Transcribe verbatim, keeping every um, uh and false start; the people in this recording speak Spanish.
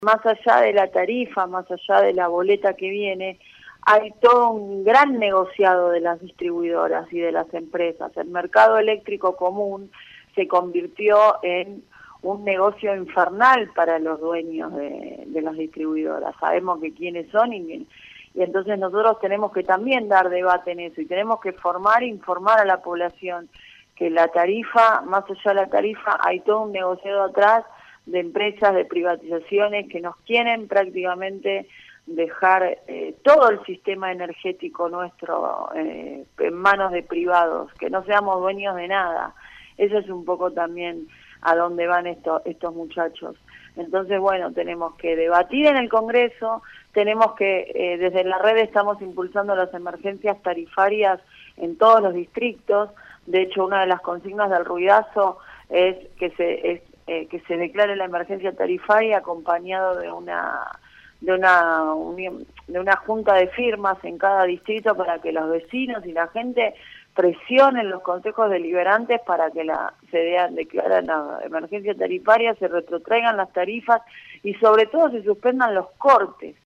Más allá de la tarifa, más allá de la boleta que viene, hay todo un gran negociado de las distribuidoras y de las empresas. El mercado eléctrico común se convirtió en un negocio infernal para los dueños de, de las distribuidoras. Sabemos que quiénes son y, y entonces nosotros tenemos que también dar debate en eso y tenemos que formar e informar a la población que la tarifa, más allá de la tarifa, hay todo un negociado atrás de empresas, de privatizaciones que nos quieren prácticamente dejar eh, todo el sistema energético nuestro eh, en manos de privados, que no seamos dueños de nada. Eso es un poco también a dónde van estos, estos muchachos. Entonces, bueno, tenemos que debatir en el Congreso, tenemos que, eh, desde la red estamos impulsando las emergencias tarifarias en todos los distritos. De hecho, una de las consignas del ruidazo es que se es, eh, que se declare la emergencia tarifaria acompañado de una de una unión, de una junta de firmas en cada distrito para que los vecinos y la gente presionen los consejos deliberantes para que la se vean declarar la emergencia tarifaria, se retrotraigan las tarifas y sobre todo se suspendan los cortes.